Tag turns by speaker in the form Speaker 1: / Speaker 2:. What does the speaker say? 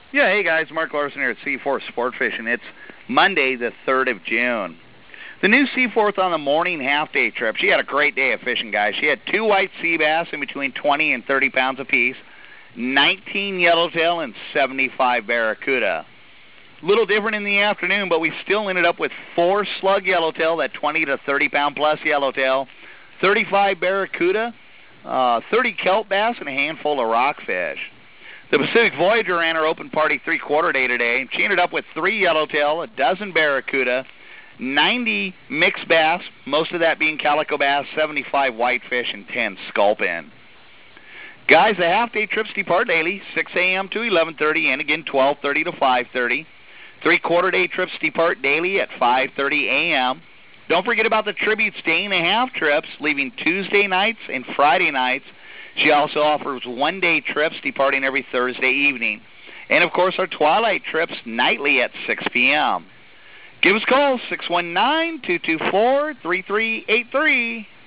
Speaker 1: Yeah, hey guys, Mark Larson here at C4 Sport Fishing. It's Monday, the 3rd of June. The new Seaforth on the morning half-day trip. She had a great day of fishing, guys. She had 2 white sea bass in between 20 and 30 pounds apiece, 19 yellowtail, and 75 barracuda. A little different in the afternoon, but we still ended up with 4 slug yellowtail, that 20 to 30 pound plus yellowtail, 35 barracuda, 30 kelp bass, and a handful of rockfish. The Pacific Voyager ran her open party 3/4 day today. She ended up with 3 yellowtail, a dozen barracuda, 90 mixed bass, most of that being calico bass, 75 whitefish, and 10 sculpin. Guys, the half-day trips depart daily, 6 a.m. to 11:30, and again 12:30 to 5:30. 3/4 day trips depart daily at 5:30 a.m. Don't forget about the Tributes day and a half trips, leaving Tuesday nights and Friday nights. She also offers one-day trips departing every Thursday evening. And, of course, our twilight trips nightly at 6 p.m. Give us a call, 619-224-3383.